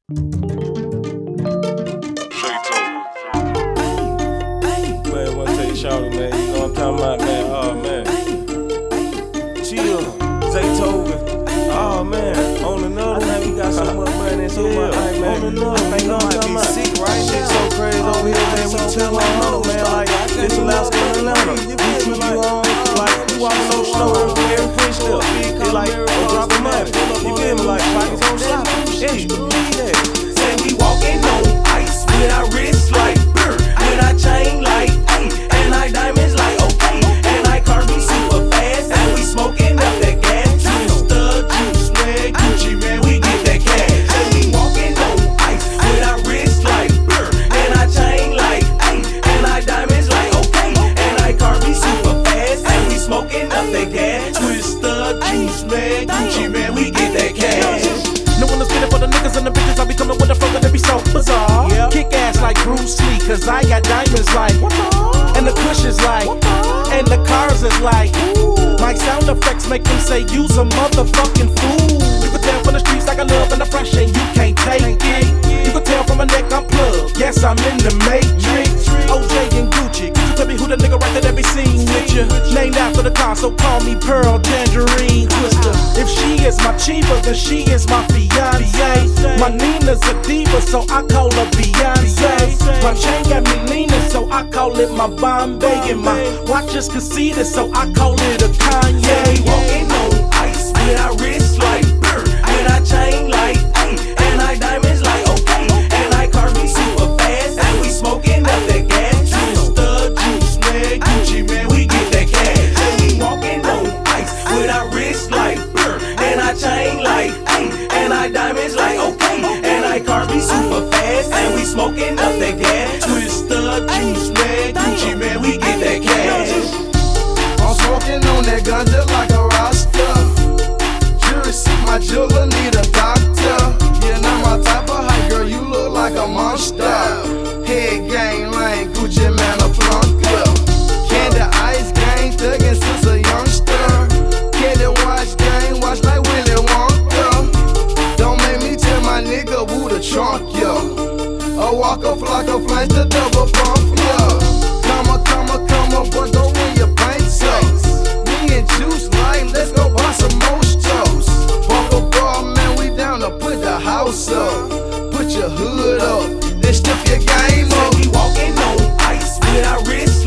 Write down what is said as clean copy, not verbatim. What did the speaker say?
Man, wanna tell you, shawty, man, you know what I'm talking about, man. Oh, man. Chill, Zaytoven. Oh, man, on another, man, we got so much money and so much hype, man. On another, man, you know what I'm talking about. Sick, right? Shit so crazy over here, man. We tell my know, man, like, this Alaska and Atlanta. You feel me, like, we walking on snow every push step. It's like a drop of money. You feel me, like, pockets on shop. Yeah, you believe that. Say we walking on ice with our wrists like brr, with our chain like ayy, and our diamonds like okay, and our car be super fast, and we smoking up that gas. Juice, thug, juice, man, Gucci, man, we get that cash. Say we walking on ice with our wrists like brr, and our chain like ayy, and our diamonds like okay, and our car be super fast, and we smoking up that gas. Twist, thug, juice, man, Gucci, man, we get that cash. No one is fitting for the niggas and the bitches. I be coming with a flow that be so bizarre. Kick ass like Bruce Lee, cause I got diamonds like, and the kush is like, and the cars is like. My sound effects make them say use a motherfucking fool. You can tell from the streets like I love and the fresh and you can't take it. You can tell from my neck I'm plugged. Yes, I'm in the matrix. OJ and Gucci. Could you tell me who the nigga right there that be seen with you? Named after the car, so call me Pearl Tangerine Twister. If she is my chiva, then she is my fiance. My Nina's a diva, so I call her Beyonce. My chain got me leaning, so I call it my Bombay. And my watch is conceited, so I call it a Kanye. We walking on ice with our wrists like brr, with our chain like ayy, and our diamonds like okay, and our car be super fast, and we smoking up that gas. Juice, thug, juice, man, Gucci, man, we get that cash. And we walking on ice with our wrists like brr, and our chain like ayy, and our diamonds like okay, and our car be super fast, and we smoking up that gas. Twist, thug, juice, man, Gucci, man, we get that cash. I'm smoking on that ganja like a rasta. Jury see my jeweler need a doctor. Yeah, now my type of height, girl, you look like a monster. Head gang lane, Gucci man a flunker. Candy ice gang, thuggin' since a youngster. Candy watch gang, watch like Willy Wonka. Don't make me tell my nigga who the trunk, yo. A walker, flocker, flash the double pump, yo. Come on, boy, go in your bank so. Me and Juice like, let's go buy some more toast. Fuck a bar, man, we down to put the house up. Put your hood up, then step your game up. We walking on ice with our wrists